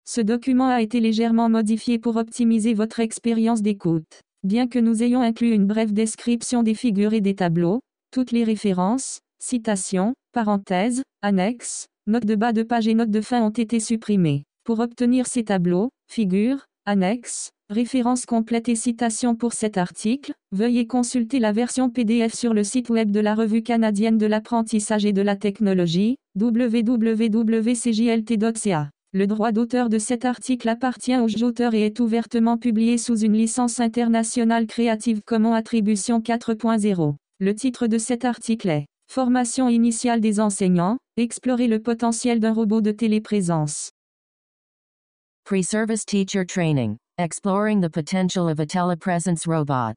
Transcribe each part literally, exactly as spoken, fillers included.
Ce document a été légèrement modifié pour optimiser votre expérience d'écoute. Bien que nous ayons inclus une brève description des figures et des tableaux, toutes les références, citations, parenthèses, annexes, notes de bas de page et notes de fin ont été supprimées. Pour obtenir ces tableaux, figures, annexes, références complètes et citations pour cet article, veuillez consulter la version P D F sur le site web de la Revue canadienne de l'apprentissage et de la technologie, w w w point c j l t point c a. Le droit d'auteur de cet article appartient aux auteurs et est ouvertement publié sous une licence internationale Creative Commons Attribution quatre point zéro. Le titre de cet article est « Formation initiale des enseignants, explorer le potentiel d'un robot de téléprésence ». Pre-service teacher training, exploring the potential of a telepresence robot.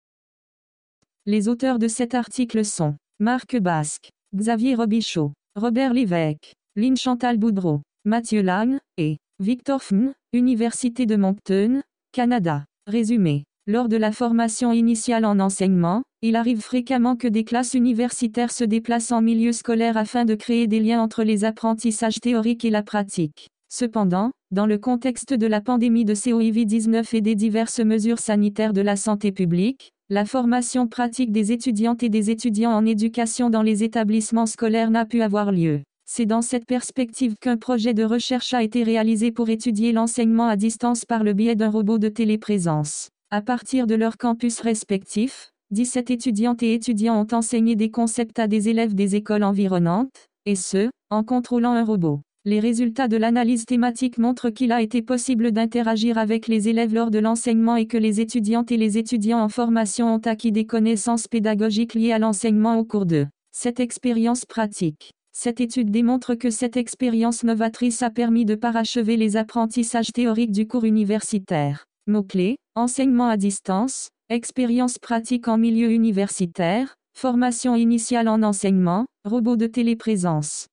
Les auteurs de cet article sont Marc Basque, Xavier Robichaud, Robert Lévesque, Lynn Chantal Boudreau, Mathieu Lang, et Victor Fn, Université de Moncton, Canada. Résumé. Lors de la formation initiale en enseignement, il arrive fréquemment que des classes universitaires se déplacent en milieu scolaire afin de créer des liens entre les apprentissages théoriques et la pratique. Cependant, dans le contexte de la pandémie de covid dix-neuf et des diverses mesures sanitaires de la santé publique, la formation pratique des étudiantes et des étudiants en éducation dans les établissements scolaires n'a pu avoir lieu. C'est dans cette perspective qu'un projet de recherche a été réalisé pour étudier l'enseignement à distance par le biais d'un robot de téléprésence. À partir de leurs campus respectifs, dix-sept étudiantes et étudiants ont enseigné des concepts à des élèves des écoles environnantes, et ce, en contrôlant un robot. Les résultats de l'analyse thématique montrent qu'il a été possible d'interagir avec les élèves lors de l'enseignement et que les étudiantes et les étudiants en formation ont acquis des connaissances pédagogiques liées à l'enseignement au cours de cette expérience pratique. Cette étude démontre que cette expérience novatrice a permis de parachever les apprentissages théoriques du cours universitaire. Mots-clés, enseignement à distance, expérience pratique en milieu universitaire, formation initiale en enseignement, robot de téléprésence.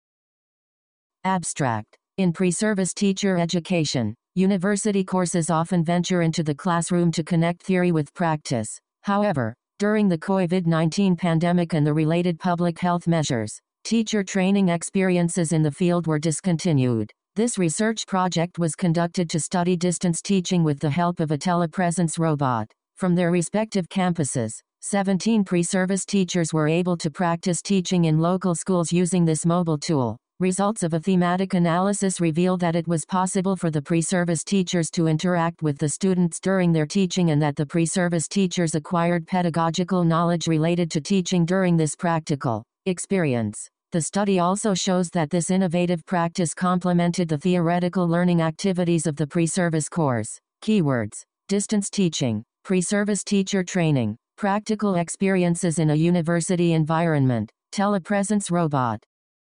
Abstract. In pre-service teacher education, university courses often venture into the classroom to connect theory with practice. However, during the covid nineteen pandemic and the related public health measures, teacher training experiences in the field were discontinued. This research project was conducted to study distance teaching with the help of a telepresence robot. From their respective campuses, seventeen pre-service teachers were able to practice teaching in local schools using this mobile tool. Results of a thematic analysis revealed that it was possible for the pre-service teachers to interact with the students during their teaching and that the pre-service teachers acquired pedagogical knowledge related to teaching during this practical experience. The study also shows that this innovative practice complemented the theoretical learning activities of the pre-service course. Keywords: distance teaching, pre-service teacher training, practical experiences in a university environment, telepresence robot.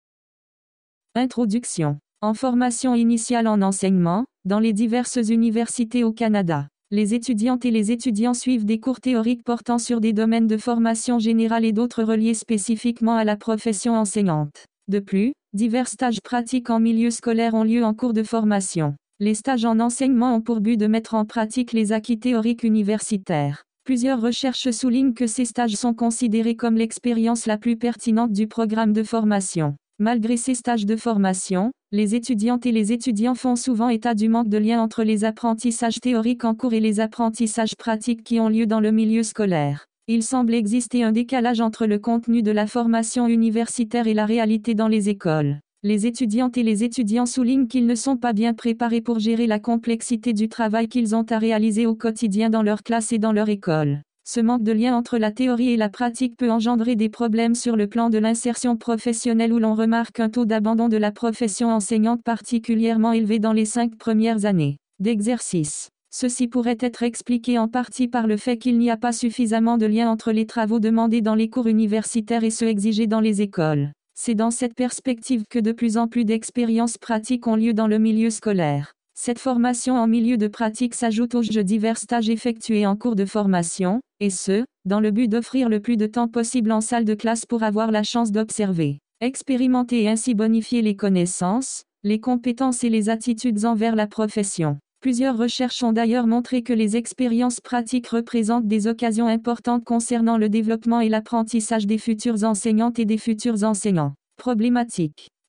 Introduction. En formation initiale en enseignement, dans les diverses universités au Canada, les étudiantes et les étudiants suivent des cours théoriques portant sur des domaines de formation générale et d'autres reliés spécifiquement à la profession enseignante. De plus, divers stages pratiques en milieu scolaire ont lieu en cours de formation. Les stages en enseignement ont pour but de mettre en pratique les acquis théoriques universitaires. Plusieurs recherches soulignent que ces stages sont considérés comme l'expérience la plus pertinente du programme de formation. Malgré ces stages de formation, les étudiantes et les étudiants font souvent état du manque de lien entre les apprentissages théoriques en cours et les apprentissages pratiques qui ont lieu dans le milieu scolaire. Il semble exister un décalage entre le contenu de la formation universitaire et la réalité dans les écoles. Les étudiantes et les étudiants soulignent qu'ils ne sont pas bien préparés pour gérer la complexité du travail qu'ils ont à réaliser au quotidien dans leur classe et dans leur école. Ce manque de lien entre la théorie et la pratique peut engendrer des problèmes sur le plan de l'insertion professionnelle où l'on remarque un taux d'abandon de la profession enseignante particulièrement élevé dans les cinq premières années d'exercice. Ceci pourrait être expliqué en partie par le fait qu'il n'y a pas suffisamment de lien entre les travaux demandés dans les cours universitaires et ceux exigés dans les écoles. C'est dans cette perspective que de plus en plus d'expériences pratiques ont lieu dans le milieu scolaire. Cette formation en milieu de pratique s'ajoute aux divers stages effectués en cours de formation, et ce, dans le but d'offrir le plus de temps possible en salle de classe pour avoir la chance d'observer, expérimenter et ainsi bonifier les connaissances, les compétences et les attitudes envers la profession. Plusieurs recherches ont d'ailleurs montré que les expériences pratiques représentent des occasions importantes concernant le développement et l'apprentissage des futures enseignantes et des futurs enseignants. Problématique.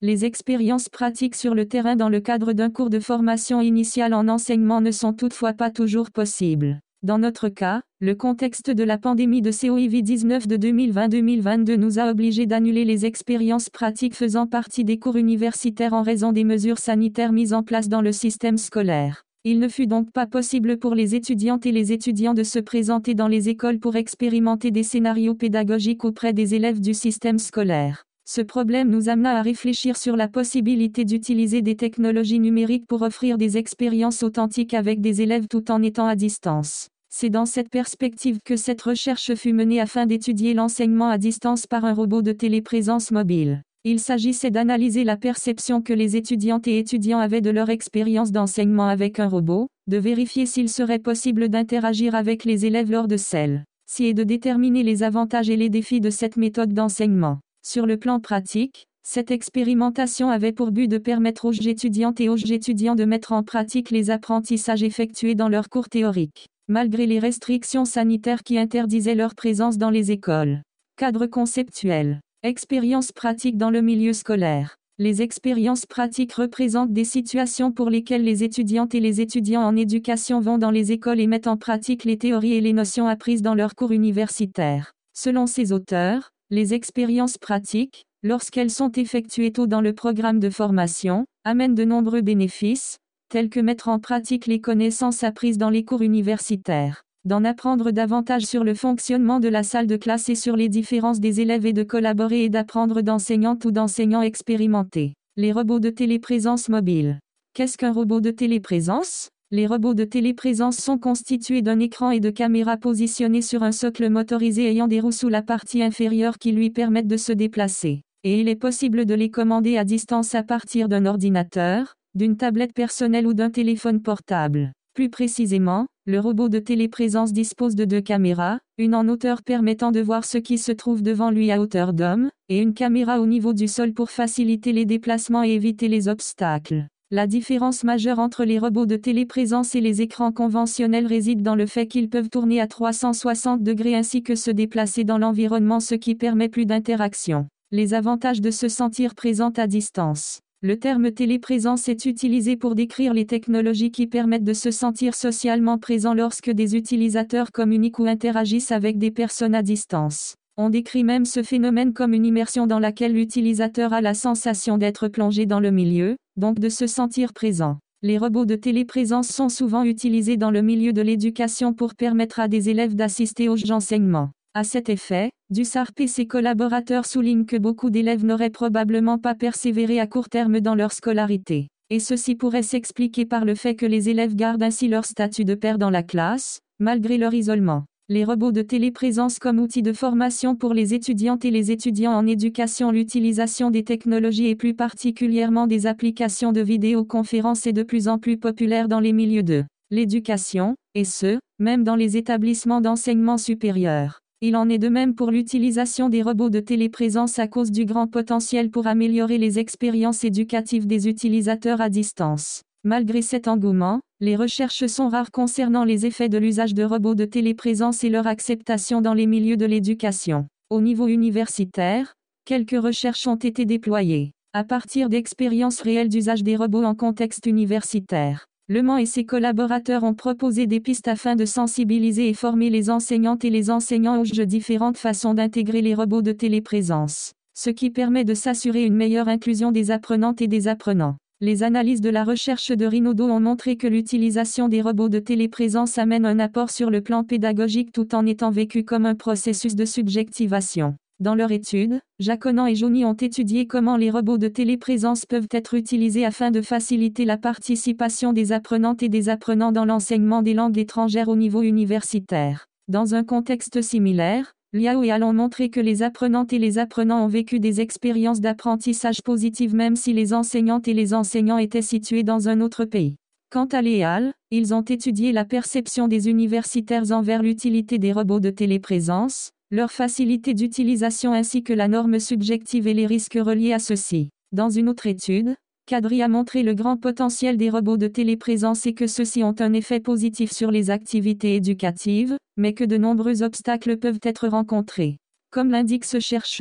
Les expériences pratiques sur le terrain dans le cadre d'un cours de formation initiale en enseignement ne sont toutefois pas toujours possibles. Dans notre cas, le contexte de la pandémie de covid dix-neuf de deux mille vingt deux mille vingt-deux nous a obligés d'annuler les expériences pratiques faisant partie des cours universitaires en raison des mesures sanitaires mises en place dans le système scolaire. Il ne fut donc pas possible pour les étudiantes et les étudiants de se présenter dans les écoles pour expérimenter des scénarios pédagogiques auprès des élèves du système scolaire. Ce problème nous amena à réfléchir sur la possibilité d'utiliser des technologies numériques pour offrir des expériences authentiques avec des élèves tout en étant à distance. C'est dans cette perspective que cette recherche fut menée afin d'étudier l'enseignement à distance par un robot de téléprésence mobile. Il s'agissait d'analyser la perception que les étudiantes et étudiants avaient de leur expérience d'enseignement avec un robot, de vérifier s'il serait possible d'interagir avec les élèves lors de celle-ci et de déterminer les avantages et les défis de cette méthode d'enseignement. Sur le plan pratique, cette expérimentation avait pour but de permettre aux étudiantes et aux étudiants de mettre en pratique les apprentissages effectués dans leurs cours théoriques, malgré les restrictions sanitaires qui interdisaient leur présence dans les écoles. Cadre conceptuel. Expériences pratiques dans le milieu scolaire. Les expériences pratiques représentent des situations pour lesquelles les étudiantes et les étudiants en éducation vont dans les écoles et mettent en pratique les théories et les notions apprises dans leurs cours universitaires. Selon ces auteurs, les expériences pratiques, lorsqu'elles sont effectuées tôt dans le programme de formation, amènent de nombreux bénéfices, tels que mettre en pratique les connaissances apprises dans les cours universitaires, d'en apprendre davantage sur le fonctionnement de la salle de classe et sur les différences des élèves et de collaborer et d'apprendre d'enseignantes ou d'enseignants expérimentés. Les robots de téléprésence mobile. Qu'est-ce qu'un robot de téléprésence ? Les robots de téléprésence sont constitués d'un écran et de caméras positionnées sur un socle motorisé ayant des roues sous la partie inférieure qui lui permettent de se déplacer. Et il est possible de les commander à distance à partir d'un ordinateur, d'une tablette personnelle ou d'un téléphone portable. Plus précisément, le robot de téléprésence dispose de deux caméras, une en hauteur permettant de voir ce qui se trouve devant lui à hauteur d'homme, et une caméra au niveau du sol pour faciliter les déplacements et éviter les obstacles. La différence majeure entre les robots de téléprésence et les écrans conventionnels réside dans le fait qu'ils peuvent tourner à trois cent soixante degrés ainsi que se déplacer dans l'environnement, ce qui permet plus d'interaction. Les avantages de se sentir présente à distance. Le terme téléprésence est utilisé pour décrire les technologies qui permettent de se sentir socialement présent lorsque des utilisateurs communiquent ou interagissent avec des personnes à distance. On décrit même ce phénomène comme une immersion dans laquelle l'utilisateur a la sensation d'être plongé dans le milieu, donc de se sentir présent. Les robots de téléprésence sont souvent utilisés dans le milieu de l'éducation pour permettre à des élèves d'assister aux enseignements. À cet effet, Dussarp et ses collaborateurs soulignent que beaucoup d'élèves n'auraient probablement pas persévéré à court terme dans leur scolarité. Et ceci pourrait s'expliquer par le fait que les élèves gardent ainsi leur statut de pair dans la classe, malgré leur isolement. Les robots de téléprésence comme outil de formation pour les étudiantes et les étudiants en éducation. L'utilisation des technologies et plus particulièrement des applications de vidéoconférence est de plus en plus populaire dans les milieux de l'éducation, et ce, même dans les établissements d'enseignement supérieur. Il en est de même pour l'utilisation des robots de téléprésence à cause du grand potentiel pour améliorer les expériences éducatives des utilisateurs à distance. Malgré cet engouement, les recherches sont rares concernant les effets de l'usage de robots de téléprésence et leur acceptation dans les milieux de l'éducation. Au niveau universitaire, quelques recherches ont été déployées, à partir d'expériences réelles d'usage des robots en contexte universitaire. Le Mans et ses collaborateurs ont proposé des pistes afin de sensibiliser et former les enseignantes et les enseignants aux différentes façons d'intégrer les robots de téléprésence, ce qui permet de s'assurer une meilleure inclusion des apprenantes et des apprenants. Les analyses de la recherche de Rinaudot ont montré que l'utilisation des robots de téléprésence amène un apport sur le plan pédagogique tout en étant vécu comme un processus de subjectivation. Dans leur étude, Jaconan et Jouni ont étudié comment les robots de téléprésence peuvent être utilisés afin de faciliter la participation des apprenantes et des apprenants dans l'enseignement des langues étrangères au niveau universitaire. Dans un contexte similaire, Liao et Al ont montré que les apprenantes et les apprenants ont vécu des expériences d'apprentissage positives même si les enseignantes et les enseignants étaient situés dans un autre pays. Quant à Lé et Al, ils ont étudié la perception des universitaires envers l'utilité des robots de téléprésence, leur facilité d'utilisation ainsi que la norme subjective et les risques reliés à ceux-ci. Dans une autre étude, Kadri a montré le grand potentiel des robots de téléprésence et que ceux-ci ont un effet positif sur les activités éducatives, mais que de nombreux obstacles peuvent être rencontrés. Comme l'indique ce chercheur,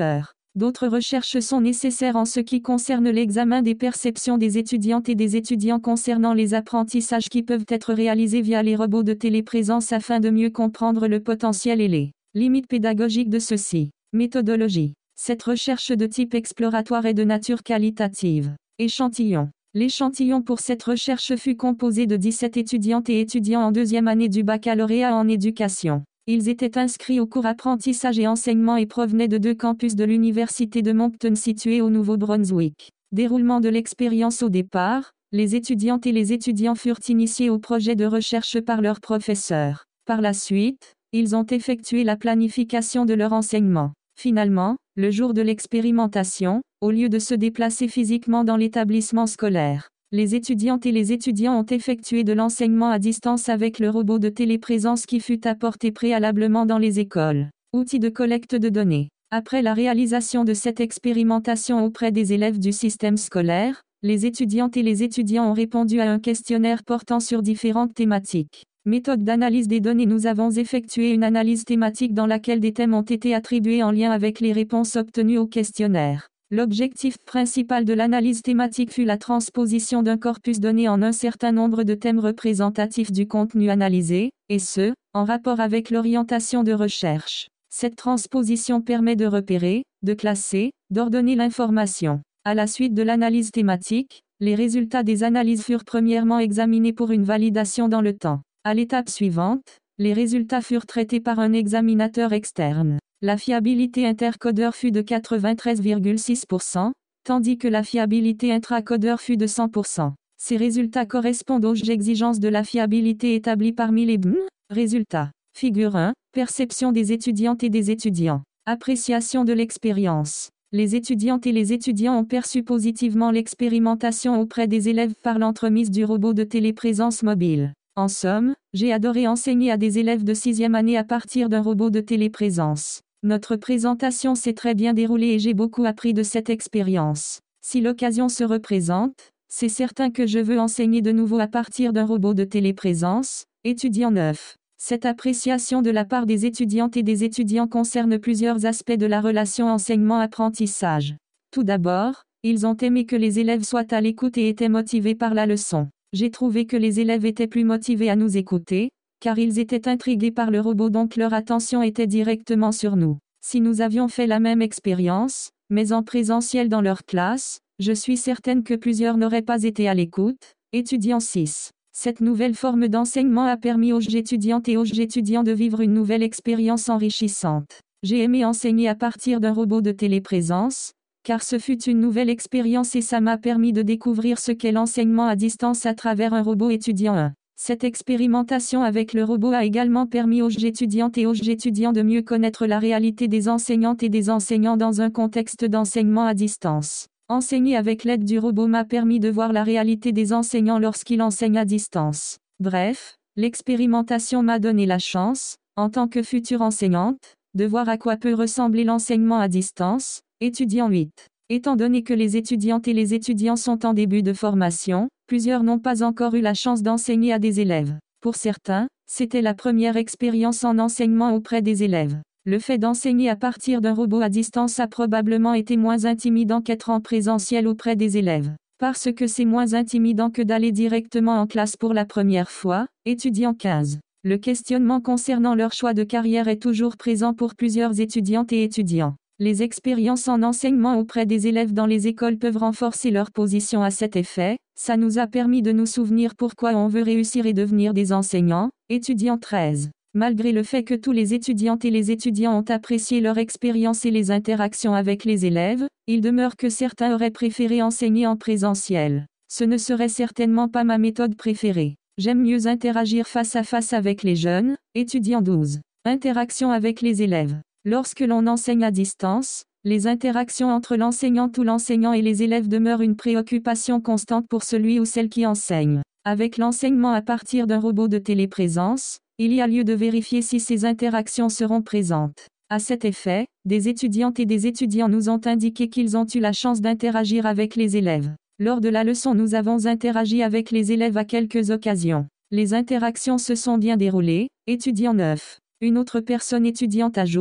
D'autres recherches sont nécessaires en ce qui concerne l'examen des perceptions des étudiantes et des étudiants concernant les apprentissages qui peuvent être réalisés via les robots de téléprésence afin de mieux comprendre le potentiel et les limites pédagogiques de ceux-ci. Méthodologie. Cette recherche de type exploratoire est de nature qualitative. Échantillon. L'échantillon pour cette recherche fut composé de dix-sept étudiantes et étudiants en deuxième année du baccalauréat en éducation. Ils étaient inscrits au cours apprentissage et enseignement et provenaient de deux campus de l'université de Moncton situé au Nouveau-Brunswick. Déroulement de l'expérience au départ, les étudiantes et les étudiants furent initiés au projet de recherche par leurs professeurs. Par la suite, ils ont effectué la planification de leur enseignement. Finalement, le jour de l'expérimentation, au lieu de se déplacer physiquement dans l'établissement scolaire, les étudiantes et les étudiants ont effectué de l'enseignement à distance avec le robot de téléprésence qui fut apporté préalablement dans les écoles. Outils de collecte de données. Après la réalisation de cette expérimentation auprès des élèves du système scolaire, les étudiantes et les étudiants ont répondu à un questionnaire portant sur différentes thématiques. Méthode d'analyse des données. Nous avons effectué une analyse thématique dans laquelle des thèmes ont été attribués en lien avec les réponses obtenues au questionnaire. L'objectif principal de l'analyse thématique fut la transposition d'un corpus donné en un certain nombre de thèmes représentatifs du contenu analysé, et ce, en rapport avec l'orientation de recherche. Cette transposition permet de repérer, de classer, d'ordonner l'information. À la suite de l'analyse thématique, les résultats des analyses furent premièrement examinés pour une validation dans le temps. À l'étape suivante, les résultats furent traités par un examinateur externe. La fiabilité intercodeur fut de quatre-vingt-treize virgule six pour cent, tandis que la fiabilité intracodeur fut de cent pour cent. Ces résultats correspondent aux exigences de la fiabilité établies parmi les B N. Résultats. Figure un. Perception des étudiantes et des étudiants. Appréciation de l'expérience. Les étudiantes et les étudiants ont perçu positivement l'expérimentation auprès des élèves par l'entremise du robot de téléprésence mobile. En somme, j'ai adoré enseigner à des élèves de sixième année à partir d'un robot de téléprésence. Notre présentation s'est très bien déroulée et j'ai beaucoup appris de cette expérience. Si l'occasion se représente, c'est certain que je veux enseigner de nouveau à partir d'un robot de téléprésence. Étudiant neuf. Cette appréciation de la part des étudiantes et des étudiants concerne plusieurs aspects de la relation enseignement-apprentissage. Tout d'abord, ils ont aimé que les élèves soient à l'écoute et étaient motivés par la leçon. J'ai trouvé que les élèves étaient plus motivés à nous écouter, car ils étaient intrigués par le robot donc leur attention était directement sur nous. Si nous avions fait la même expérience, mais en présentiel dans leur classe, je suis certaine que plusieurs n'auraient pas été à l'écoute. Étudiant six. Cette nouvelle forme d'enseignement a permis aux étudiantes et aux étudiants de vivre une nouvelle expérience enrichissante. J'ai aimé enseigner à partir d'un robot de téléprésence, car ce fut une nouvelle expérience et ça m'a permis de découvrir ce qu'est l'enseignement à distance à travers un robot étudiant un. Cette expérimentation avec le robot a également permis aux étudiantes et aux étudiants de mieux connaître la réalité des enseignantes et des enseignants dans un contexte d'enseignement à distance. Enseigner avec l'aide du robot m'a permis de voir la réalité des enseignants lorsqu'ils enseignent à distance. Bref, l'expérimentation m'a donné la chance, en tant que future enseignante, de voir à quoi peut ressembler l'enseignement à distance. Étudiant huit. Étant donné que les étudiantes et les étudiants sont en début de formation, plusieurs n'ont pas encore eu la chance d'enseigner à des élèves. Pour certains, c'était la première expérience en enseignement auprès des élèves. Le fait d'enseigner à partir d'un robot à distance a probablement été moins intimidant qu'être en présentiel auprès des élèves. Parce que c'est moins intimidant que d'aller directement en classe pour la première fois. Étudiant quinze. Le questionnement concernant leur choix de carrière est toujours présent pour plusieurs étudiantes et étudiants. Les expériences en enseignement auprès des élèves dans les écoles peuvent renforcer leur position à cet effet. Ça nous a permis de nous souvenir pourquoi on veut réussir et devenir des enseignants. Étudiant treize. Malgré le fait que tous les étudiantes et les étudiants ont apprécié leur expérience et les interactions avec les élèves, il demeure que certains auraient préféré enseigner en présentiel. Ce ne serait certainement pas ma méthode préférée. J'aime mieux interagir face à face avec les jeunes. Étudiant douze. Interaction avec les élèves. Lorsque l'on enseigne à distance, les interactions entre l'enseignante ou l'enseignant et les élèves demeurent une préoccupation constante pour celui ou celle qui enseigne. Avec l'enseignement à partir d'un robot de téléprésence, il y a lieu de vérifier si ces interactions seront présentes. À cet effet, des étudiantes et des étudiants nous ont indiqué qu'ils ont eu la chance d'interagir avec les élèves. Lors de la leçon, nous avons interagi avec les élèves à quelques occasions. Les interactions se sont bien déroulées. Étudiant neuf. Une autre personne étudiante ajoute,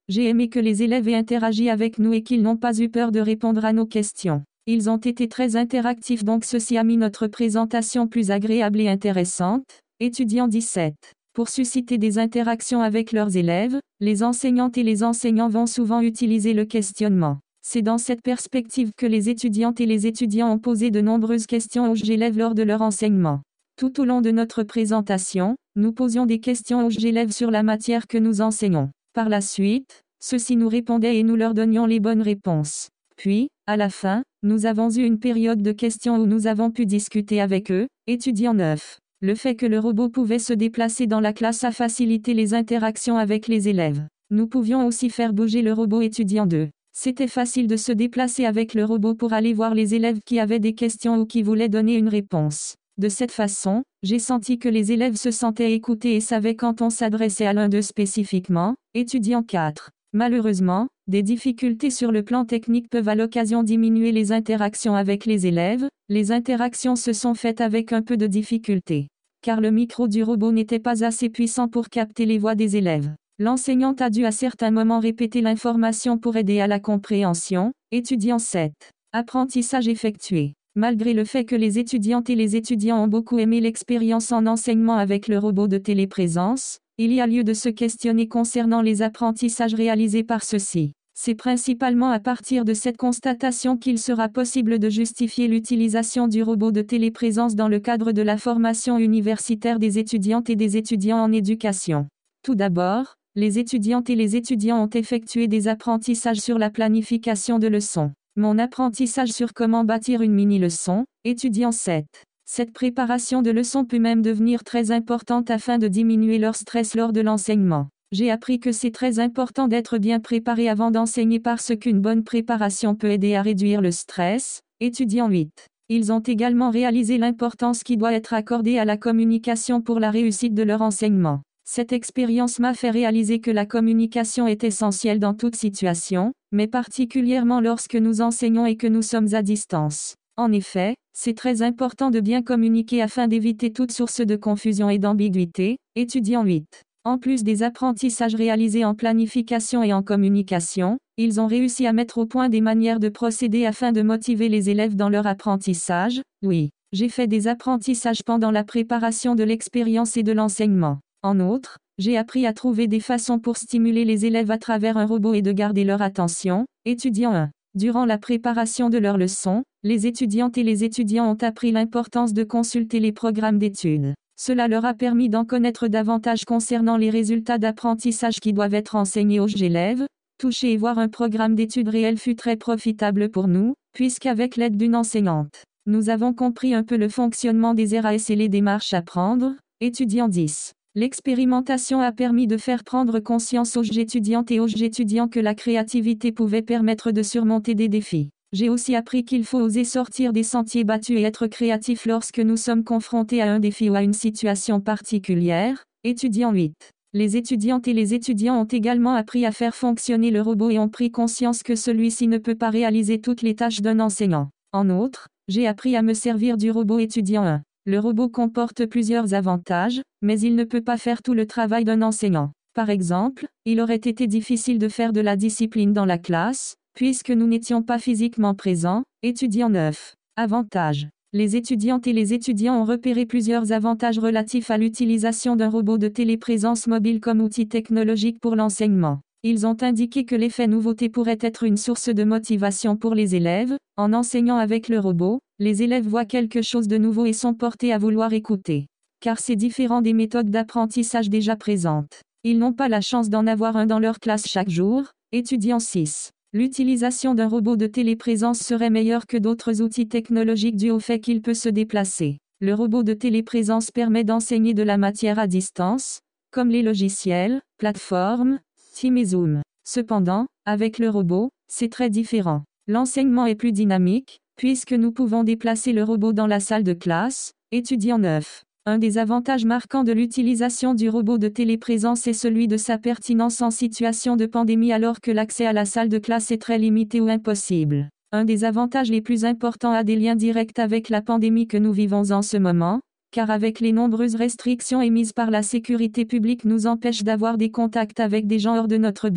J'ai aimé que les élèves aient interagi avec nous et qu'ils n'ont pas eu peur de répondre à nos questions. Ils ont été très interactifs, donc ceci a mis notre présentation plus agréable et intéressante. Étudiant dix-sept. Pour susciter des interactions avec leurs élèves, les enseignantes et les enseignants vont souvent utiliser le questionnement. C'est dans cette perspective que les étudiantes et les étudiants ont posé de nombreuses questions aux élèves lors de leur enseignement. Tout au long de notre présentation, nous posions des questions aux élèves sur la matière que nous enseignons. Par la suite, ceux-ci nous répondaient et nous leur donnions les bonnes réponses. Puis, à la fin, nous avons eu une période de questions où nous avons pu discuter avec eux. Étudiant neuf. Le fait que le robot pouvait se déplacer dans la classe a facilité les interactions avec les élèves. Nous pouvions aussi faire bouger le robot. Étudiant deux. C'était facile de se déplacer avec le robot pour aller voir les élèves qui avaient des questions ou qui voulaient donner une réponse. De cette façon, j'ai senti que les élèves se sentaient écoutés et savaient quand on s'adressait à l'un d'eux spécifiquement. Étudiant quatre. Malheureusement, des difficultés sur le plan technique peuvent à l'occasion diminuer les interactions avec les élèves. Les interactions se sont faites avec un peu de difficulté, car le micro du robot n'était pas assez puissant pour capter les voix des élèves. L'enseignante a dû à certains moments répéter l'information pour aider à la compréhension. Étudiant sept. Apprentissage effectué. Malgré le fait que les étudiantes et les étudiants ont beaucoup aimé l'expérience en enseignement avec le robot de téléprésence, il y a lieu de se questionner concernant les apprentissages réalisés par ceux-ci. C'est principalement à partir de cette constatation qu'il sera possible de justifier l'utilisation du robot de téléprésence dans le cadre de la formation universitaire des étudiantes et des étudiants en éducation. Tout d'abord, les étudiantes et les étudiants ont effectué des apprentissages sur la planification de leçons. Mon apprentissage sur comment bâtir une mini-leçon, étudiant sept. Cette préparation de leçons peut même devenir très importante afin de diminuer leur stress lors de l'enseignement. J'ai appris que c'est très important d'être bien préparé avant d'enseigner parce qu'une bonne préparation peut aider à réduire le stress. Étudiant huit. Ils ont également réalisé l'importance qui doit être accordée à la communication pour la réussite de leur enseignement. Cette expérience m'a fait réaliser que la communication est essentielle dans toute situation, mais particulièrement lorsque nous enseignons et que nous sommes à distance. En effet, c'est très important de bien communiquer afin d'éviter toute source de confusion et d'ambiguïté. Étudiant huit. En plus des apprentissages réalisés en planification et en communication, ils ont réussi à mettre au point des manières de procéder afin de motiver les élèves dans leur apprentissage. Oui, j'ai fait des apprentissages pendant la préparation de l'expérience et de l'enseignement. En outre, j'ai appris à trouver des façons pour stimuler les élèves à travers un robot et de garder leur attention. Étudiant un. Durant la préparation de leurs leçons, les étudiantes et les étudiants ont appris l'importance de consulter les programmes d'études. Cela leur a permis d'en connaître davantage concernant les résultats d'apprentissage qui doivent être enseignés aux élèves. Toucher et voir un programme d'études réel fut très profitable pour nous, puisqu'avec l'aide d'une enseignante, nous avons compris un peu le fonctionnement des R A S et les démarches à prendre. Étudiant dix. L'expérimentation a permis de faire prendre conscience aux étudiantes et aux étudiants que la créativité pouvait permettre de surmonter des défis. J'ai aussi appris qu'il faut oser sortir des sentiers battus et être créatif lorsque nous sommes confrontés à un défi ou à une situation particulière. Étudiant huit. Les étudiantes et les étudiants ont également appris à faire fonctionner le robot et ont pris conscience que celui-ci ne peut pas réaliser toutes les tâches d'un enseignant. En outre, j'ai appris à me servir du robot. Étudiant un. Le robot comporte plusieurs avantages, mais il ne peut pas faire tout le travail d'un enseignant. Par exemple, il aurait été difficile de faire de la discipline dans la classe, puisque nous n'étions pas physiquement présents. Étudiant neuf. Avantages. Les étudiantes et les étudiants ont repéré plusieurs avantages relatifs à l'utilisation d'un robot de téléprésence mobile comme outil technologique pour l'enseignement. Ils ont indiqué que l'effet nouveauté pourrait être une source de motivation pour les élèves. En enseignant avec le robot, les élèves voient quelque chose de nouveau et sont portés à vouloir écouter. Car c'est différent des méthodes d'apprentissage déjà présentes. Ils n'ont pas la chance d'en avoir un dans leur classe chaque jour. Étudiant six. L'utilisation d'un robot de téléprésence serait meilleure que d'autres outils technologiques dû au fait qu'il peut se déplacer. Le robot de téléprésence permet d'enseigner de la matière à distance, comme les logiciels, plateformes, Teams et Zoom. Cependant, avec le robot, c'est très différent. L'enseignement est plus dynamique, puisque nous pouvons déplacer le robot dans la salle de classe. Étudiant neuf. Un des avantages marquants de l'utilisation du robot de téléprésence est celui de sa pertinence en situation de pandémie alors que l'accès à la salle de classe est très limité ou impossible. Un des avantages les plus importants a des liens directs avec la pandémie que nous vivons en ce moment, car avec les nombreuses restrictions émises par la sécurité publique nous empêchent d'avoir des contacts avec des gens hors de notre bulle.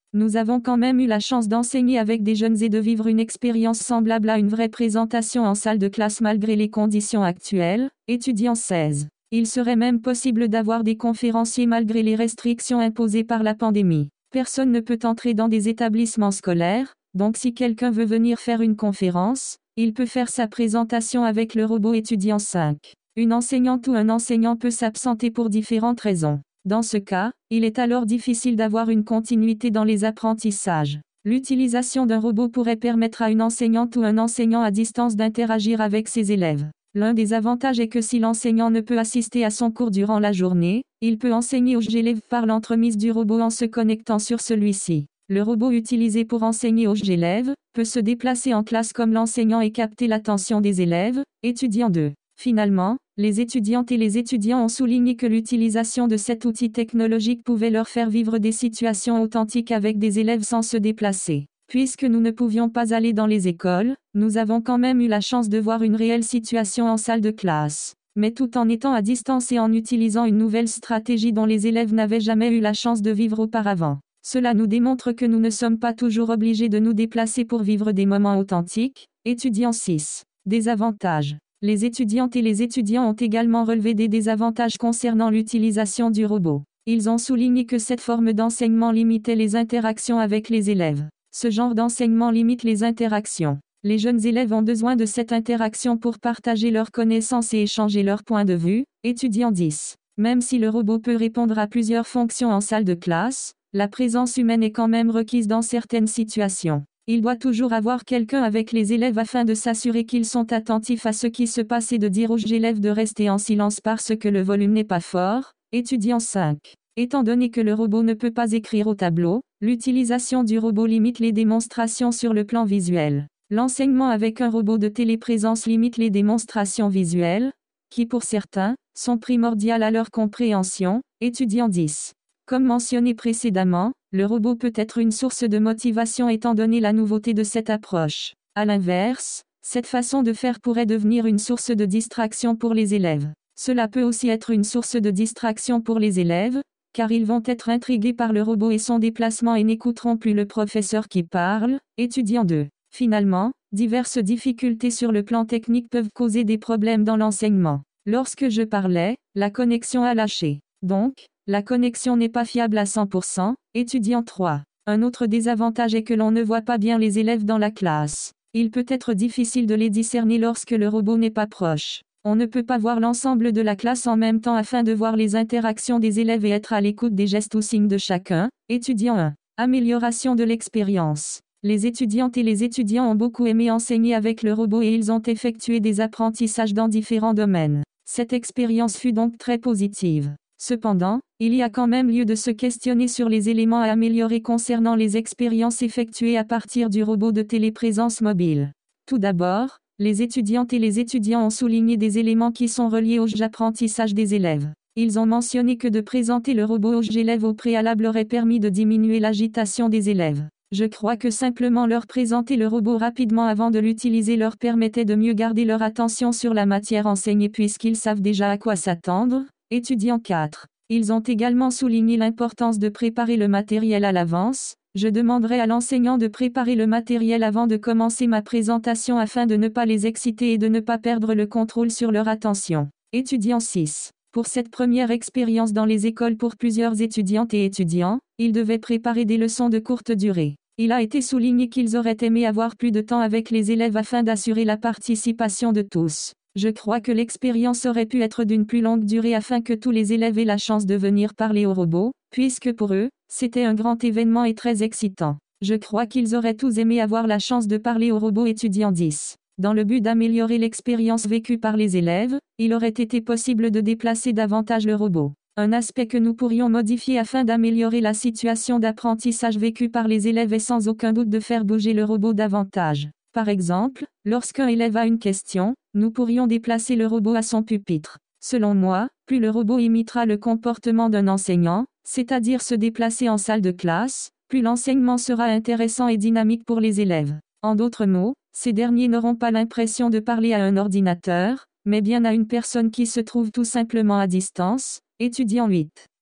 Nous avons quand même eu la chance d'enseigner avec des jeunes et de vivre une expérience semblable à une vraie présentation en salle de classe malgré les conditions actuelles. Étudiant seize. Il serait même possible d'avoir des conférenciers malgré les restrictions imposées par la pandémie. Personne ne peut entrer dans des établissements scolaires, donc si quelqu'un veut venir faire une conférence, il peut faire sa présentation avec le robot étudiant cinq. Une enseignante ou un enseignant peut s'absenter pour différentes raisons. Dans ce cas, il est alors difficile d'avoir une continuité dans les apprentissages. L'utilisation d'un robot pourrait permettre à une enseignante ou un enseignant à distance d'interagir avec ses élèves. L'un des avantages est que si l'enseignant ne peut assister à son cours durant la journée, il peut enseigner aux élèves par l'entremise du robot en se connectant sur celui-ci. Le robot utilisé pour enseigner aux élèves peut se déplacer en classe comme l'enseignant et capter l'attention des élèves. Étudiant deux. Finalement, les étudiantes et les étudiants ont souligné que l'utilisation de cet outil technologique pouvait leur faire vivre des situations authentiques avec des élèves sans se déplacer. Puisque nous ne pouvions pas aller dans les écoles, nous avons quand même eu la chance de voir une réelle situation en salle de classe. Mais tout en étant à distance et en utilisant une nouvelle stratégie dont les élèves n'avaient jamais eu la chance de vivre auparavant. Cela nous démontre que nous ne sommes pas toujours obligés de nous déplacer pour vivre des moments authentiques. Étudiant six. Désavantages. Les étudiantes et les étudiants ont également relevé des désavantages concernant l'utilisation du robot. Ils ont souligné que cette forme d'enseignement limitait les interactions avec les élèves. Ce genre d'enseignement limite les interactions. Les jeunes élèves ont besoin de cette interaction pour partager leurs connaissances et échanger leurs points de vue. Étudiant dix. Même si le robot peut répondre à plusieurs fonctions en salle de classe, la présence humaine est quand même requise dans certaines situations. Il doit toujours avoir quelqu'un avec les élèves afin de s'assurer qu'ils sont attentifs à ce qui se passe et de dire aux élèves de rester en silence parce que le volume n'est pas fort. Étudiant cinq. Étant donné que le robot ne peut pas écrire au tableau, l'utilisation du robot limite les démonstrations sur le plan visuel. L'enseignement avec un robot de téléprésence limite les démonstrations visuelles, qui pour certains, sont primordiales à leur compréhension. Étudiant dix. Comme mentionné précédemment, le robot peut être une source de motivation étant donné la nouveauté de cette approche. À l'inverse, cette façon de faire pourrait devenir une source de distraction pour les élèves. Cela peut aussi être une source de distraction pour les élèves, car ils vont être intrigués par le robot et son déplacement et n'écouteront plus le professeur qui parle. Étudiant deux. Finalement, diverses difficultés sur le plan technique peuvent causer des problèmes dans l'enseignement. Lorsque je parlais, la connexion a lâché. Donc, la connexion n'est pas fiable à cent pour cent. Étudiant trois. Un autre désavantage est que l'on ne voit pas bien les élèves dans la classe. Il peut être difficile de les discerner lorsque le robot n'est pas proche. On ne peut pas voir l'ensemble de la classe en même temps afin de voir les interactions des élèves et être à l'écoute des gestes ou signes de chacun. Étudiant un. Amélioration de l'expérience. Les étudiantes et les étudiants ont beaucoup aimé enseigner avec le robot et ils ont effectué des apprentissages dans différents domaines. Cette expérience fut donc très positive. Cependant, il y a quand même lieu de se questionner sur les éléments à améliorer concernant les expériences effectuées à partir du robot de téléprésence mobile. Tout d'abord, les étudiantes et les étudiants ont souligné des éléments qui sont reliés aux apprentissages des élèves. Ils ont mentionné que de présenter le robot aux élèves au préalable aurait permis de diminuer l'agitation des élèves. Je crois que simplement leur présenter le robot rapidement avant de l'utiliser leur permettait de mieux garder leur attention sur la matière enseignée puisqu'ils savent déjà à quoi s'attendre. Étudiant quatre. Ils ont également souligné l'importance de préparer le matériel à l'avance. Je demanderai à l'enseignant de préparer le matériel avant de commencer ma présentation afin de ne pas les exciter et de ne pas perdre le contrôle sur leur attention. Étudiant six. Pour cette première expérience dans les écoles pour plusieurs étudiantes et étudiants, ils devaient préparer des leçons de courte durée. Il a été souligné qu'ils auraient aimé avoir plus de temps avec les élèves afin d'assurer la participation de tous. Je crois que l'expérience aurait pu être d'une plus longue durée afin que tous les élèves aient la chance de venir parler au robot, puisque pour eux, c'était un grand événement et très excitant. Je crois qu'ils auraient tous aimé avoir la chance de parler au robot étudiant dix. Dans le but d'améliorer l'expérience vécue par les élèves, il aurait été possible de déplacer davantage le robot. Un aspect que nous pourrions modifier afin d'améliorer la situation d'apprentissage vécue par les élèves est sans aucun doute de faire bouger le robot davantage. Par exemple, lorsqu'un élève a une question, nous pourrions déplacer le robot à son pupitre. Selon moi, plus le robot imitera le comportement d'un enseignant, c'est-à-dire se déplacer en salle de classe, plus l'enseignement sera intéressant et dynamique pour les élèves. En d'autres mots, ces derniers n'auront pas l'impression de parler à un ordinateur, mais bien à une personne qui se trouve tout simplement à distance. Étudiant huit.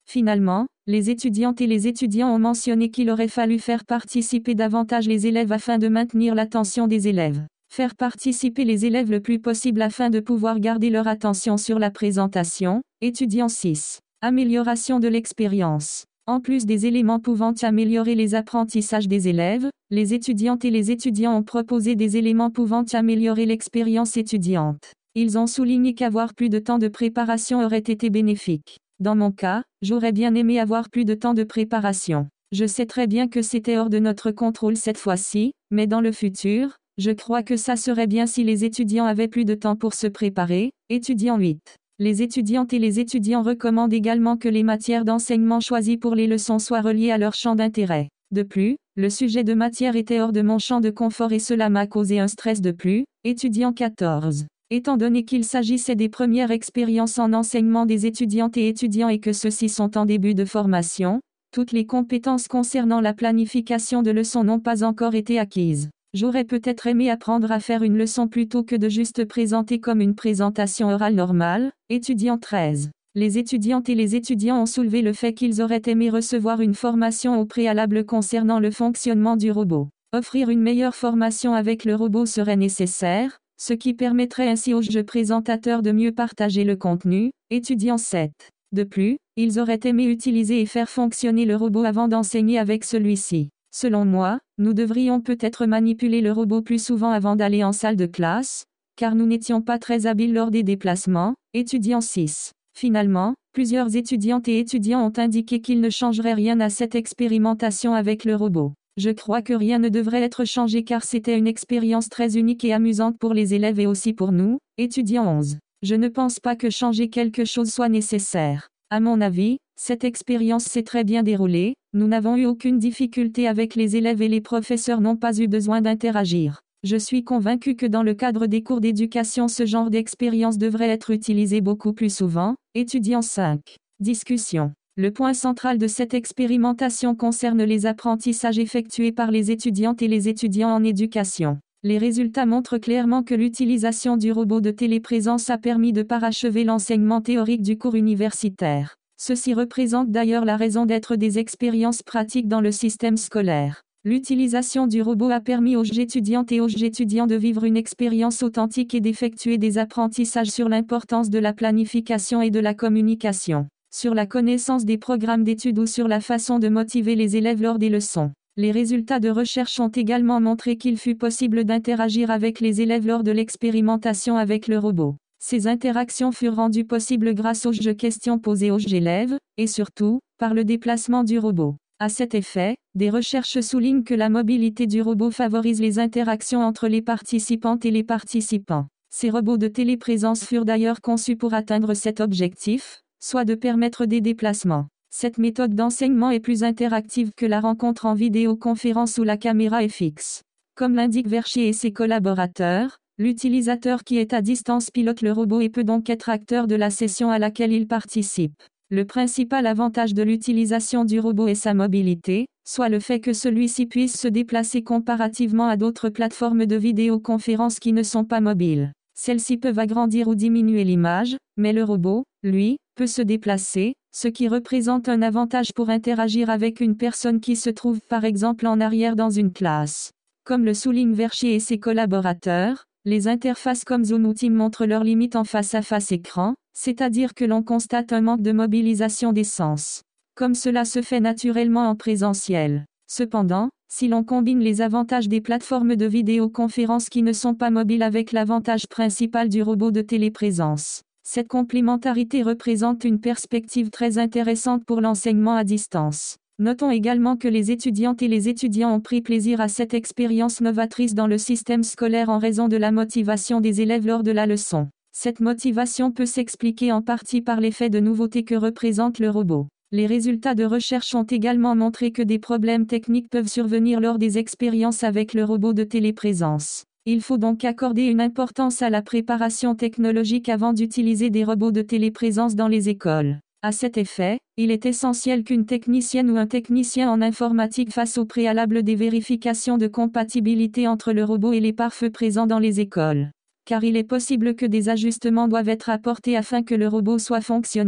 Finalement, les étudiantes et les étudiants ont mentionné qu'il aurait fallu faire participer davantage les élèves afin de maintenir l'attention des élèves. Faire participer les élèves le plus possible afin de pouvoir garder leur attention sur la présentation. Étudiant six. Amélioration de l'expérience. En plus des éléments pouvant améliorer les apprentissages des élèves, les étudiantes et les étudiants ont proposé des éléments pouvant améliorer l'expérience étudiante. Ils ont souligné qu'avoir plus de temps de préparation aurait été bénéfique. Dans mon cas, j'aurais bien aimé avoir plus de temps de préparation. Je sais très bien que c'était hors de notre contrôle cette fois-ci, mais dans le futur, je crois que ça serait bien si les étudiants avaient plus de temps pour se préparer. Étudiant huit. Les étudiantes et les étudiants recommandent également que les matières d'enseignement choisies pour les leçons soient reliées à leur champ d'intérêt. De plus, le sujet de matière était hors de mon champ de confort et cela m'a causé un stress de plus. Étudiant quatorze. Étant donné qu'il s'agissait des premières expériences en enseignement des étudiantes et étudiants et que ceux-ci sont en début de formation, toutes les compétences concernant la planification de leçons n'ont pas encore été acquises. J'aurais peut-être aimé apprendre à faire une leçon plutôt que de juste présenter comme une présentation orale normale. Étudiant treize. Les étudiantes et les étudiants ont soulevé le fait qu'ils auraient aimé recevoir une formation au préalable concernant le fonctionnement du robot. Offrir une meilleure formation avec le robot serait nécessaire, ce qui permettrait ainsi aux jeux présentateurs de mieux partager le contenu. Étudiant sept. De plus, ils auraient aimé utiliser et faire fonctionner le robot avant d'enseigner avec celui-ci. Selon moi, nous devrions peut-être manipuler le robot plus souvent avant d'aller en salle de classe, car nous n'étions pas très habiles lors des déplacements. Étudiant six. Finalement, plusieurs étudiantes et étudiants ont indiqué qu'ils ne changeraient rien à cette expérimentation avec le robot. Je crois que rien ne devrait être changé car c'était une expérience très unique et amusante pour les élèves et aussi pour nous. Étudiant onze. Je ne pense pas que changer quelque chose soit nécessaire. À mon avis, cette expérience s'est très bien déroulée, nous n'avons eu aucune difficulté avec les élèves et les professeurs n'ont pas eu besoin d'interagir. Je suis convaincu que dans le cadre des cours d'éducation ce genre d'expérience devrait être utilisé beaucoup plus souvent. Étudiant cinq. Discussion. Le point central de cette expérimentation concerne les apprentissages effectués par les étudiantes et les étudiants en éducation. Les résultats montrent clairement que l'utilisation du robot de téléprésence a permis de parachever l'enseignement théorique du cours universitaire. Ceci représente d'ailleurs la raison d'être des expériences pratiques dans le système scolaire. L'utilisation du robot a permis aux étudiantes et aux étudiants de vivre une expérience authentique et d'effectuer des apprentissages sur l'importance de la planification et de la communication, sur la connaissance des programmes d'études ou sur la façon de motiver les élèves lors des leçons. Les résultats de recherche ont également montré qu'il fut possible d'interagir avec les élèves lors de l'expérimentation avec le robot. Ces interactions furent rendues possibles grâce aux jeux questions posées aux élèves, et surtout, par le déplacement du robot. À cet effet, des recherches soulignent que la mobilité du robot favorise les interactions entre les participantes et les participants. Ces robots de téléprésence furent d'ailleurs conçus pour atteindre cet objectif, soit de permettre des déplacements. Cette méthode d'enseignement est plus interactive que la rencontre en vidéoconférence où la caméra est fixe. Comme l'indique Verchier et ses collaborateurs, l'utilisateur qui est à distance pilote le robot et peut donc être acteur de la session à laquelle il participe. Le principal avantage de l'utilisation du robot est sa mobilité, soit le fait que celui-ci puisse se déplacer comparativement à d'autres plateformes de vidéoconférence qui ne sont pas mobiles. Celles-ci peuvent agrandir ou diminuer l'image, mais le robot, lui, peut se déplacer, ce qui représente un avantage pour interagir avec une personne qui se trouve par exemple en arrière dans une classe. Comme le souligne Verchier et ses collaborateurs, les interfaces comme Zoom ou Teams montrent leurs limites en face-à-face écran, c'est-à-dire que l'on constate un manque de mobilisation des sens, comme cela se fait naturellement en présentiel. Cependant, si l'on combine les avantages des plateformes de vidéoconférence qui ne sont pas mobiles avec l'avantage principal du robot de téléprésence, cette complémentarité représente une perspective très intéressante pour l'enseignement à distance. Notons également que les étudiantes et les étudiants ont pris plaisir à cette expérience novatrice dans le système scolaire en raison de la motivation des élèves lors de la leçon. Cette motivation peut s'expliquer en partie par l'effet de nouveauté que représente le robot. Les résultats de recherche ont également montré que des problèmes techniques peuvent survenir lors des expériences avec le robot de téléprésence. Il faut donc accorder une importance à la préparation technologique avant d'utiliser des robots de téléprésence dans les écoles. À cet effet, il est essentiel qu'une technicienne ou un technicien en informatique fasse au préalable des vérifications de compatibilité entre le robot et les pare-feux présents dans les écoles. Car il est possible que des ajustements doivent être apportés afin que le robot soit fonctionnel.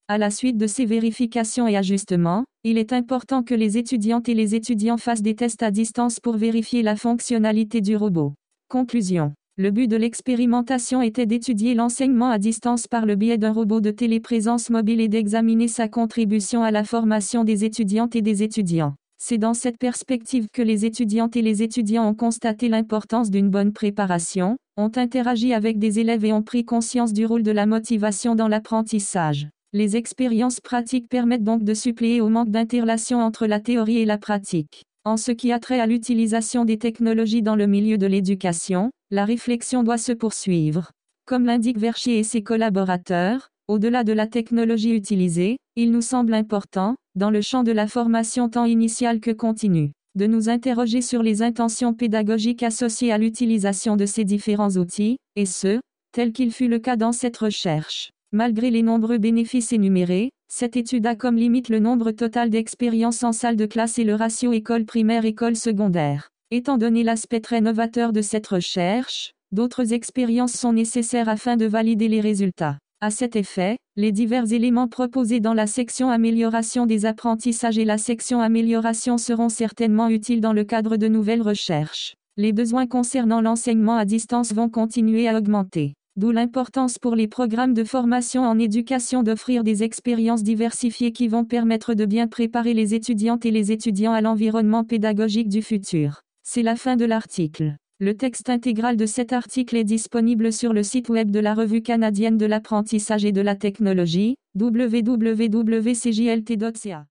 À la suite de ces vérifications et ajustements, il est important que les étudiantes et les étudiants fassent des tests à distance pour vérifier la fonctionnalité du robot. Conclusion. Le but de l'expérimentation était d'étudier l'enseignement à distance par le biais d'un robot de téléprésence mobile et d'examiner sa contribution à la formation des étudiantes et des étudiants. C'est dans cette perspective que les étudiantes et les étudiants ont constaté l'importance d'une bonne préparation, ont interagi avec des élèves et ont pris conscience du rôle de la motivation dans l'apprentissage. Les expériences pratiques permettent donc de suppléer au manque d'interrelation entre la théorie et la pratique. En ce qui a trait à l'utilisation des technologies dans le milieu de l'éducation, la réflexion doit se poursuivre. Comme l'indiquent Verschier et ses collaborateurs, au-delà de la technologie utilisée, il nous semble important, dans le champ de la formation tant initiale que continue, de nous interroger sur les intentions pédagogiques associées à l'utilisation de ces différents outils, et ce, tel qu'il fut le cas dans cette recherche. Malgré les nombreux bénéfices énumérés, cette étude a comme limite le nombre total d'expériences en salle de classe et le ratio école primaire-école secondaire. Étant donné l'aspect très novateur de cette recherche, d'autres expériences sont nécessaires afin de valider les résultats. À cet effet, les divers éléments proposés dans la section amélioration des apprentissages et la section amélioration seront certainement utiles dans le cadre de nouvelles recherches. Les besoins concernant l'enseignement à distance vont continuer à augmenter. D'où l'importance pour les programmes de formation en éducation d'offrir des expériences diversifiées qui vont permettre de bien préparer les étudiantes et les étudiants à l'environnement pédagogique du futur. C'est la fin de l'article. Le texte intégral de cet article est disponible sur le site web de la Revue canadienne de l'apprentissage et de la technologie, w w w point c j l t point c a.